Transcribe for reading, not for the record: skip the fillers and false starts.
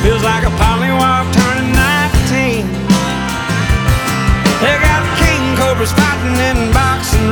Feels like a pollywog turning 19. They got king cobras fighting in boxing